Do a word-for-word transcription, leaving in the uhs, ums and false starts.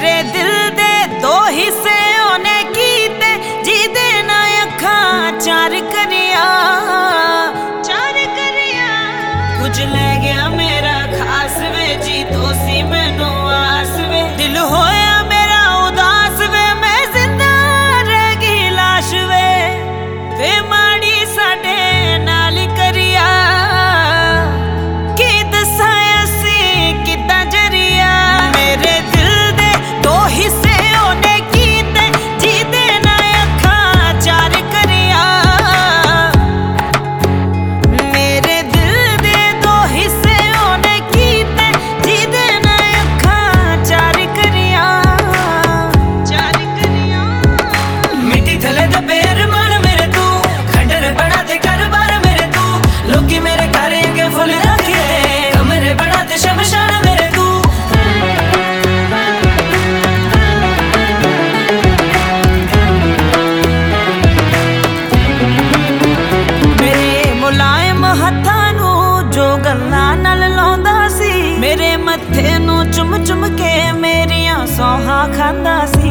मेरे दिल दे दो हिस्से ओने कीते जिदे ना अखां चार करिया चार करिया। कुछ ले गया मेरा खास वे जी तो सी मैनू आस वे। दिल होया मेरा उदास वे मैं जिंदा रह गई लाश वे। वे माड़ी साडे नाल करिया की दसां असीं किदां जरिया। मेरे दिल दे दो हिस्से ओने कीते जिदे ना अखां चार करिया। मेरे दिल दे दो हिस्से ओने कीते जिदे ना अखां चार करिया चार करिया। मिट्टी थले दे पैर मान मेरे तू खंडर बना दे घर बार मेरे तू। लोकी मेरे घर के फुल रखे कमरे बना दे शमशान मेरे तू। मेरे मुलायम हत्थां नू जो गल्लां नाल लाउंदा सी। मेरे मत्थे नू चुम चुम के मेरियां सौहां खांदा सी।